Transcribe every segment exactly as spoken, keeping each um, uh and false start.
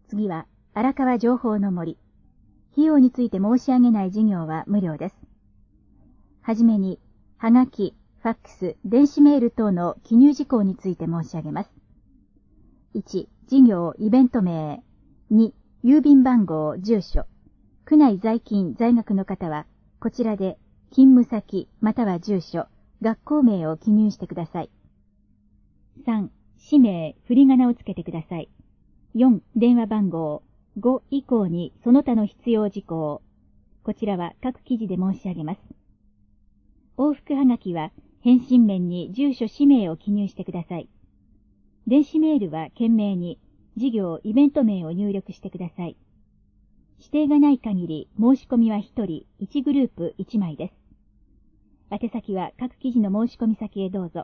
次は、荒川情報の森。費用について申し上げない事業は無料です。はじめに、はがき、ファックス、電子メール等の記入事項について申し上げます。いち、事業、イベント名。に、郵便番号、住所。区内在勤、在学の方は、こちらで、勤務先、または住所、学校名を記入してください。さん、氏名、振り仮名をつけてください。よん、電話番号。ご以降にその他の必要事項。こちらは各記事で申し上げます。往復はがきは返信面に住所氏名を記入してください。電子メールは件名に事業イベント名を入力してください。指定がない限り申し込みはひとりいちグループいちまいです。宛先は各記事の申し込み先へどうぞ。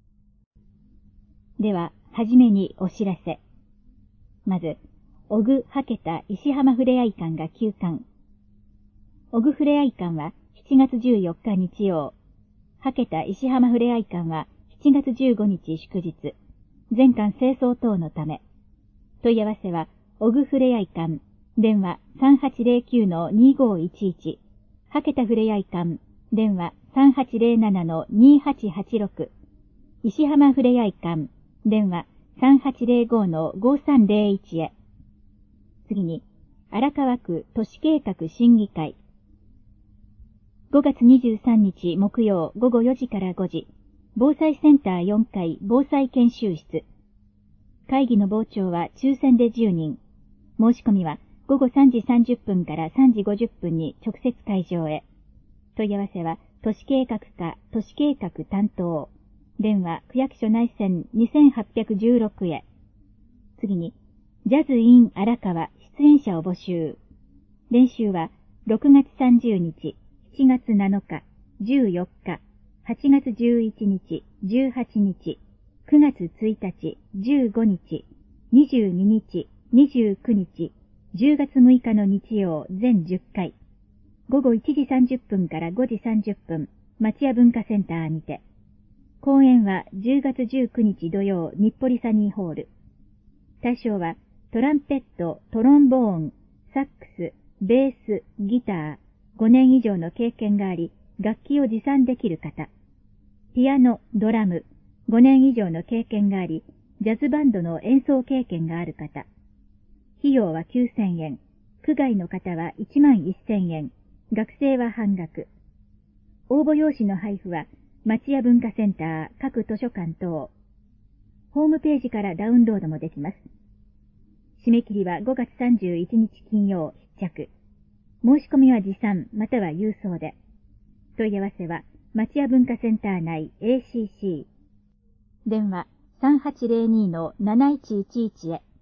では、はじめにお知らせ。まず、小具はけた石浜ふれあい館が休館。小具ふれあい館はしちがつじゅうよっか日曜。はけた石浜ふれあい館はしちがつじゅうごにち祝日。全館清掃等のため。問い合わせは、小具ふれあい館、電話 さんはちゼロきゅうのにごいちいち。はけたふれあい館、電話 さんはちゼロななのにはちはちろく。石浜ふれあい館、電話 さんはちゼロごのごさんゼロいち へ。次に、荒川区都市計画審議会。ごがつにじゅうさんにち木曜ごごよじからごじ、防災センターよんかい防災研修室。会議の傍聴は抽選でじゅうにん。申し込みはごごさんじさんじゅっぷんからさんじごじゅっぷんに直接会場へ。問い合わせは都市計画課都市計画担当。電話区役所内線にせんはっぴゃくじゅうろくへ。次に、ジャズイン荒川出演者を募集。練習はろくがつさんじゅうにち、しちがつなのか、じゅうよっか、はちがつじゅういちにち、じゅうはちにち、くがつついたち、じゅうごにち、にじゅうににち、にじゅうくにち、じゅうがつむいかの日曜全じゅっかい。ごごいちじさんじゅっぷんからごじさんじゅっぷん、町屋文化センターにて。公演はじゅうがつじゅうくにち土曜日暮里サニーホール。対象はトランペット、トロンボーン、サックス、ベース、ギター、ごねん以上の経験があり、楽器を持参できる方。ピアノ、ドラム、ごねん以上の経験があり、ジャズバンドの演奏経験がある方。費用はきゅうせんえん、区外の方はいちまんせんえん、学生は半額。応募用紙の配布は、町屋文化センター各図書館等。ホームページからダウンロードもできます。締め切りはごがつさんじゅういちにち金曜必着。申し込みは持参または郵送で。問い合わせは町屋文化センター内 エーシーシー。電話 さんはちゼロにのなないちいちいち へ。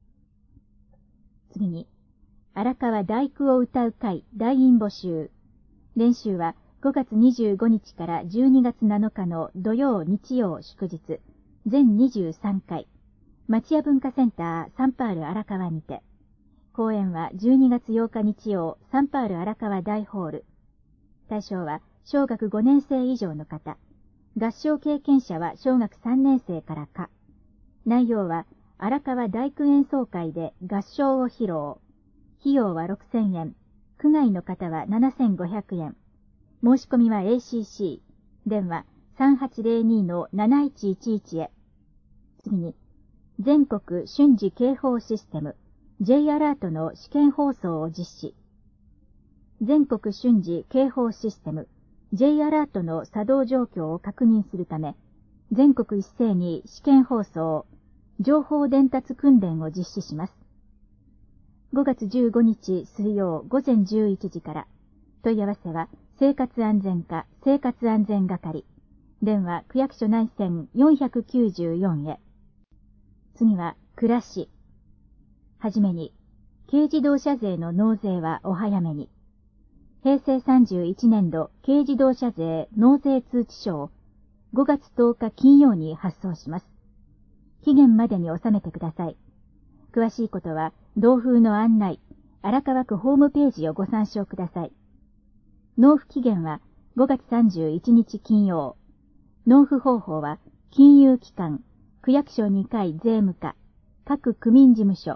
次に、荒川第九を歌う会大員募集。練習はごがつにじゅうごにちからじゅうにがつなのかの土曜日曜祝日、全にじゅうさんかい。町屋文化センターサンパール荒川にて。公演はじゅうにがつようか日曜サンパール荒川大ホール。対象は小学ごねんせい以上の方。合唱経験者は小学さんねんせいからか。内容は荒川大工演奏会で合唱を披露。費用はろくせんえん。区外の方はななせんごひゃくえん。申し込みは エーシーシー。電話 さんはちゼロにのなないちいちいち へ。次に、全国瞬時警報システム J アラートの試験放送を実施。全国瞬時警報システム J アラートの作動状況を確認するため、全国一斉に試験放送、情報伝達訓練を実施します。ごがつじゅうごにち水曜ごぜんじゅういちじから。問い合わせは生活安全課生活安全係。電話区役所内線よんきゅうよんへ。次は暮らし。はじめに、軽自動車税の納税はお早めに。へいせいさんじゅういちねんど軽自動車税納税通知書をごがつとおか金曜に発送します。期限までに納めてください。詳しいことは同封の案内、荒川区ホームページをご参照ください。納付期限はごがつさんじゅういちにち金曜。納付方法は金融機関、区役所にかい税務課、各区民事務所、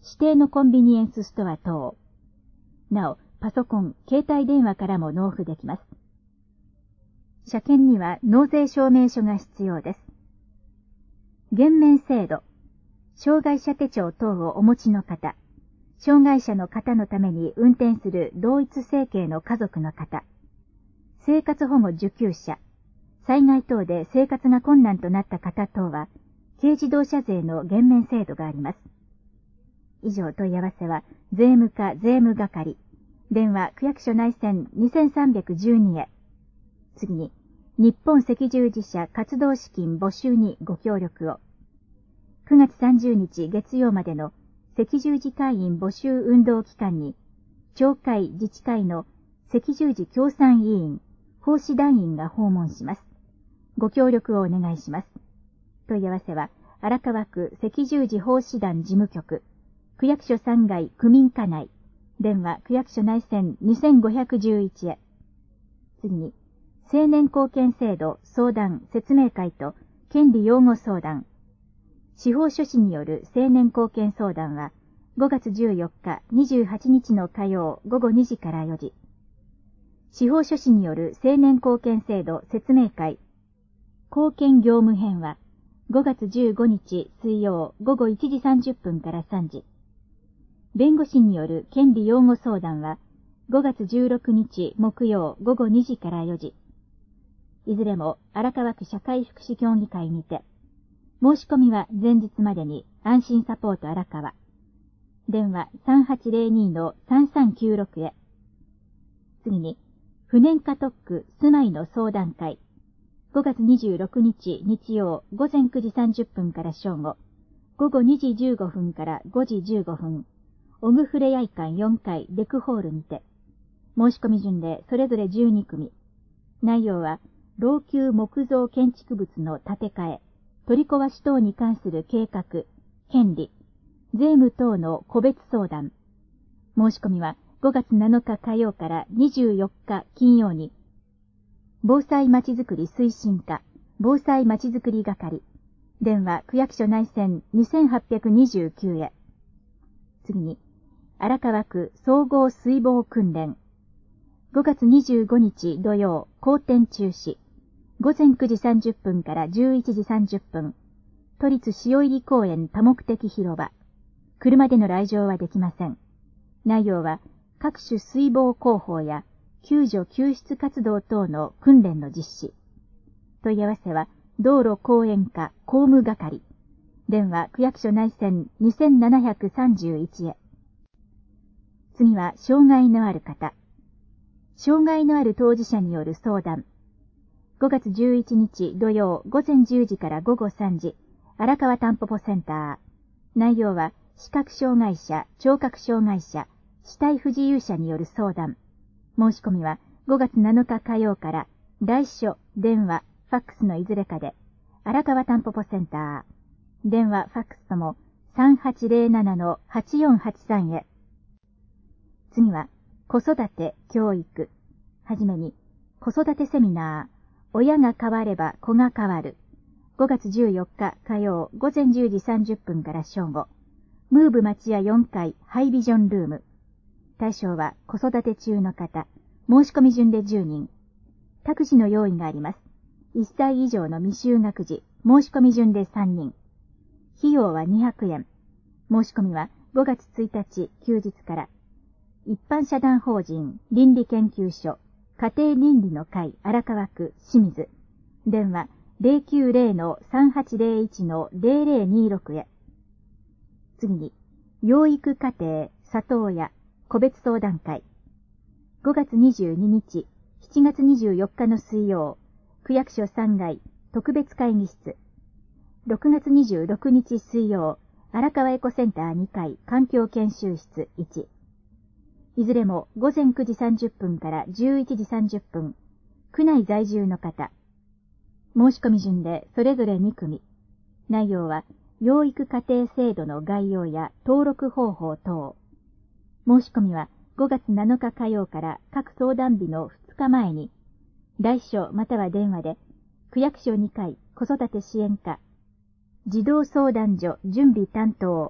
指定のコンビニエンスストア等。なお、パソコン、携帯電話からも納付できます。車検には納税証明書が必要です。減免制度。障害者手帳等をお持ちの方、障害者の方のために運転する同一生計の家族の方、生活保護受給者、災害等で生活が困難となった方等は、軽自動車税の減免制度があります。以上問い合わせは、税務課税務係、電話区役所内線にせんさんびゃくじゅうにへ。次に、日本赤十字社活動資金募集にご協力を。くがつさんじゅうにち月曜までの赤十字会員募集運動期間に、町会自治会の赤十字協賛委員、奉仕団員が訪問します。ご協力をお願いします。問い合わせは、荒川区赤十字奉仕団事務局、区役所さんがい区民課内、電話区役所内線にせんごひゃくじゅういちへ。次に、青年貢献制度相談説明会と権利擁護相談。司法書士による青年貢献相談は、ごがつじゅうよっか、にじゅうはちにちの火曜ごごにじからよじ。司法書士による青年貢献制度説明会、貢献業務編は、ごがつじゅうごにち水曜ごごいちじさんじゅっぷんからさんじ。弁護士による権利擁護相談は、ごがつじゅうろくにち木曜ごごにじからよじ。いずれも荒川区社会福祉協議会にて、申し込みは前日までに安心サポート荒川。電話 さんはちぜろに さんさんきゅうろく へ。次に、不燃化特区住まいの相談会。ごがつにじゅうろくにち日曜ごぜんくじさんじゅっぷんから正午、ごごにじじゅうごふんからごじじゅうごふん、オグフレヤイ館よんかいレクホールにて、申し込み順でそれぞれじゅうにくみ。内容は、老朽木造建築物の建て替え、取り壊し等に関する計画、権利、税務等の個別相談。申し込みはごがつなのか火曜からにじゅうよっか金曜に、防災まちづくり推進課、防災まちづくり係、電話区役所内線にせんはっぴゃくにじゅうきゅうへ。次に、荒川区総合水防訓練。ごがつにじゅうごにち土曜、好天中止。ごぜんくじさんじゅっぷんからじゅういちじさんじゅっぷん。都立塩入公園多目的広場。車での来場はできません。内容は、各種水防広報や救助救出活動等の訓練の実施。問い合わせは、道路公園課公務係。電話区役所内線にせんななひゃくさんじゅういちへ。次は、障害のある方。障害のある当事者による相談。ごがつじゅういちにち土曜ごぜんじゅうじからごごさんじ、荒川たんぽぽセンター。内容は、視覚障害者、聴覚障害者、肢体不自由者による相談。申し込みはごがつなのか火曜から、来所、電話、ファックスのいずれかで、荒川たんぽぽセンター。電話、ファックスともさんはちぜろなな はちよんはちさんへ。次は、子育て、教育。はじめに、子育てセミナー。親が変われば子が変わる。ごがつじゅうよっか火曜ごぜんじゅうじさんじゅっぷんから正午。ムーブ町屋よんかいハイビジョンルーム。対象は子育て中の方。申し込み順でじゅうにん。託児の用意があります。いっさい以上の未就学児。申し込み順でさんにん。費用はにひゃくえん。申し込みはごがつついたち休日から。一般社団法人倫理研究所。家庭倫理の会荒川区清水。電話 ゼロきゅうゼロ さんはちゼロいち ゼロゼロにろく へ。次に、養育家庭里親個別相談会。ごがつにじゅうににち、しちがつにじゅうよっかの水曜、区役所さんがい特別会議室。ろくがつにじゅうろくにち水曜、荒川エコセンターにかい環境研修室いち。いずれもごぜんくじさんじゅっぷんからじゅういちじさんじゅっぷん、区内在住の方。申し込み順でそれぞれにくみ。内容は、養育家庭制度の概要や登録方法等。申し込みはごがつなのか火曜から各相談日のふつかまえに、来所または電話で、区役所にかい子育て支援課、児童相談所準備担当、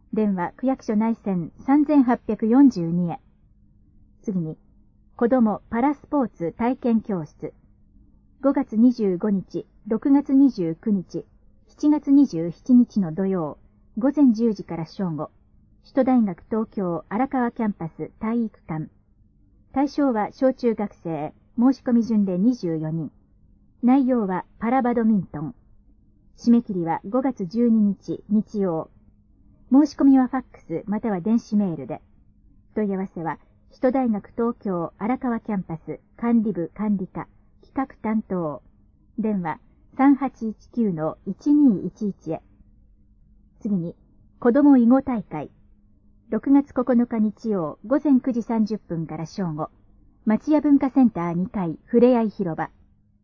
電話区役所内線さんぜんはっぴゃくよんじゅうにへ。次に、子どもパラスポーツ体験教室。ごがつにじゅうごにち、ろくがつにじゅうくにち、しちがつにじゅうしちにちの土曜、午前じゅうじから正午、首都大学東京荒川キャンパス体育館。対象は小中学生、申し込み順でにじゅうよにん。内容はパラバドミントン。締め切りはごがつじゅうににち日曜。申し込みはファックスまたは電子メールで。問い合わせは、首都大学東京荒川キャンパス管理部管理課企画担当。電話 さんはちいちきゅうのいちにいちいち へ。次に、子ども囲碁大会。ろくがつここのか日曜午前くじさんじゅっぷんから正午。町屋文化センターにかいふれあい広場。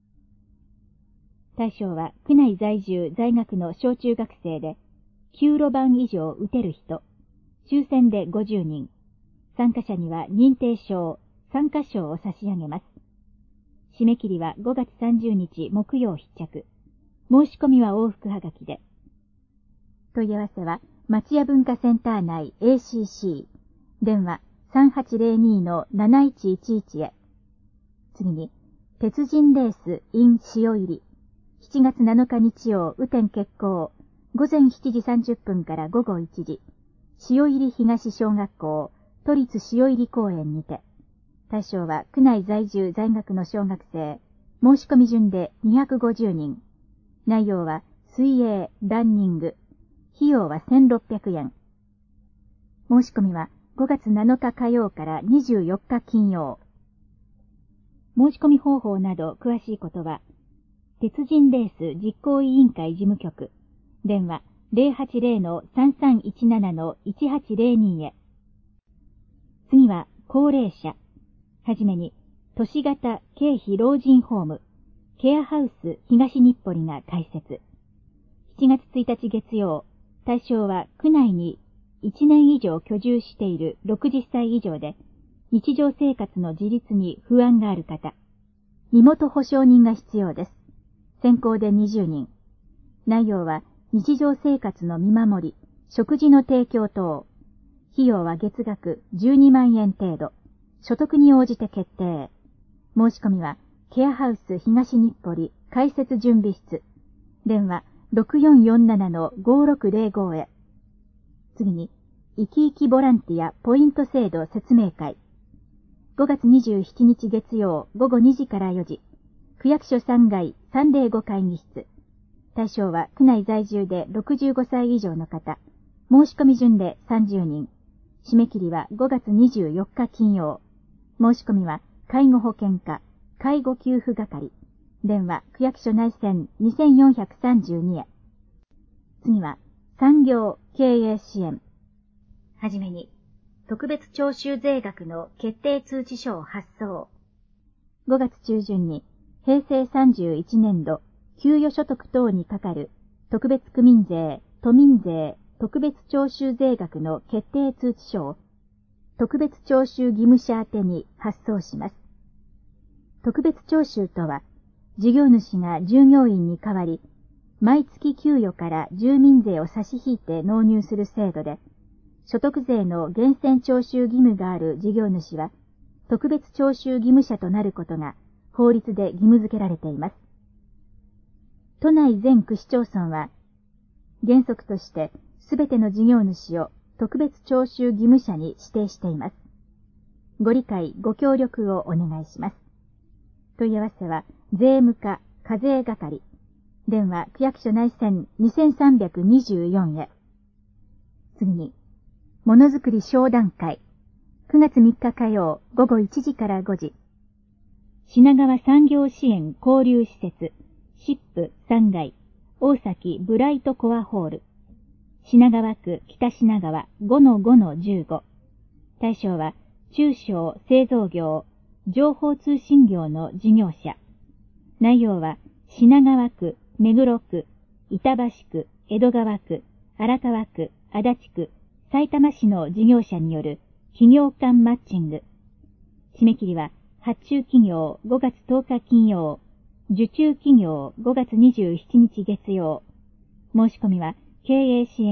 対象は区内在住在学の小中学生で、きゅうろばん以上打てる人。抽選でごじゅうにん。参加者には認定証、参加証を差し上げます。締め切りはごがつさんじゅうにち木曜必着。申し込みは往復はがきで。問い合わせは町屋文化センター内 エーシーシー。電話 さんはちぜろにのなないちいちいち へ。次に、鉄人レース in 塩入り。しちがつなのか日曜雨天決行。午前しちじさんじゅっぷんから午後いちじ。塩入東小学校、都立塩入公園にて。対象は区内在住在学の小学生。申し込み順でにひゃくごじゅうにん。内容は水泳、ランニング。費用はせんろっぴゃくえん。申し込みはごがつなのか火曜からにじゅうよっか金曜。申し込み方法など詳しいことは、鉄人レース実行委員会事務局。電話 ゼロはちゼロのさんさんいちななのいちはちゼロに へ。次は高齢者。はじめに、都市型経費老人ホーム、ケアハウス東日暮里が開設。しちがつついたち月曜、対象は区内にいちねん以上居住しているろくじゅっさい以上で、日常生活の自立に不安がある方。身元保証人が必要です。先行でにじゅうにん。内容は日常生活の見守り、食事の提供等。費用は月額じゅうにまんえん程度。所得に応じて決定。申し込みはケアハウス東日暮里開設準備室。電話ろくよんよんななのごろくゼロごへ。次に、生き生きボランティアポイント制度説明会。ごがつにじゅうしちにち月曜午後にじからよじ。区役所さんがいさんぜろご会議室。対象は区内在住でろくじゅうごさい以上の方。申し込み順でさんじゅうにん。締め切りはごがつにじゅうよっか金曜。申し込みは介護保険課、介護給付係。電話区役所内線にせんよんひゃくさんじゅうにへ。次は産業経営支援。はじめに、特別徴収税額の決定通知書を発送。ごがつ中旬にへいせいさんじゅういちねんど給与所得等にかかる特別区民税、都民税、特別徴収税額の決定通知書を特別徴収義務者宛てに発送します。特別徴収とは、事業主が従業員に代わり、毎月給与から住民税を差し引いて納入する制度で、所得税の源泉徴収義務がある事業主は、特別徴収義務者となることが法律で義務付けられています。都内全区市町村は、原則としてすべての事業主を特別徴収義務者に指定しています。ご理解、ご協力をお願いします。問い合わせは、税務課、課税係。電話、区役所内線にせんさんびゃくにじゅうよんへ。次に、ものづくり商談会。くがつみっか火曜、午後いちじからごじ。品川産業支援交流施設、シップさんがい、大崎ブライトコアホール。品川区北品川 ごのごのじゅうご。対象は、中小製造業、情報通信業の事業者。内容は、品川区、目黒区、板橋区、江戸川区、荒川区、足立区、さいたま市の事業者による企業間マッチング。締め切りは、発注企業ごがつとおか金曜、受注企業ごがつにじゅうしちにち月曜。申し込みは、経営支援課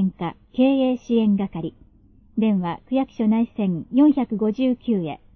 経営支援係。電話区役所内線よんひゃくごじゅうきゅうへ。